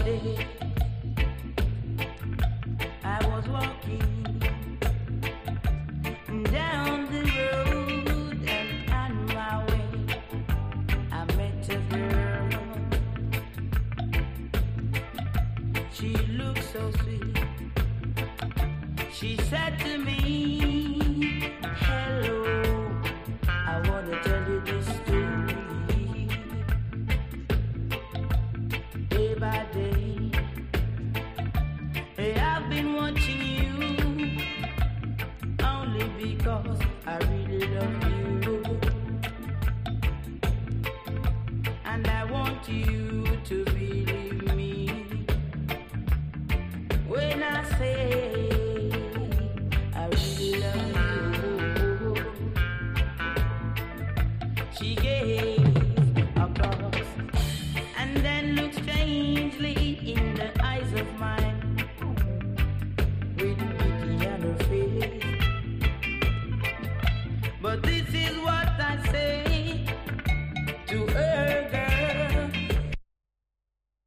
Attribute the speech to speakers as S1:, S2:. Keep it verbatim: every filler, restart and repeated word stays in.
S1: day I was walking down the road and on my way I met a girl. She looked so sweet. She said to me, hello, I want to tell you this story. Day by day, I've been watching you only because I really love you. And I want you to believe me when I say I really love you. She gave a pause and then looked strangely in the eyes of mine with pity on her face. But this is what I say to her.